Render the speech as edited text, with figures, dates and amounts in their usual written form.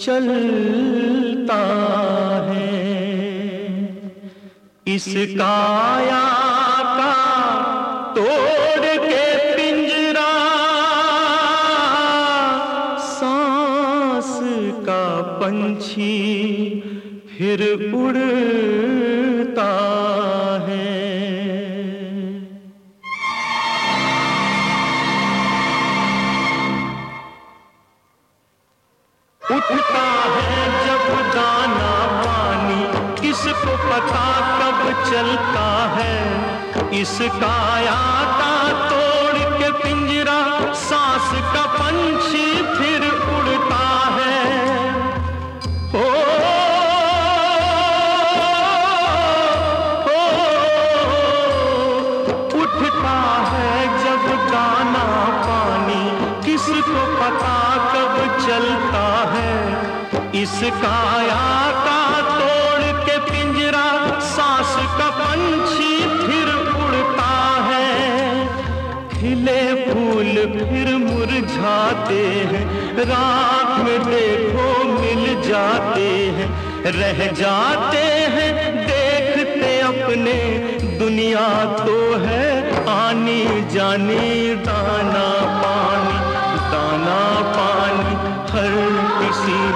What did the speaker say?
चलता है। इस काया का तोड़ के पिंजरा, सांस का पंछी फिर उड़ता है। उठता है जब दाना पानी, किसको पता कब चलता है। इस काया का तोड़ के पिंजरा, सांस का पंछी फिर उड़ता है। उठता है जब दाना पानी, किसको पता कब चलता है। इस काया का तोड़ के पिंजरा, सांस का पंछी फिर उड़ता है। खिले फूल फिर मुरझाते हैं, रात में देखो मिल जाते हैं। रह जाते हैं देखते अपने, दुनिया तो है आनी जानी। दाना पानी हर किसी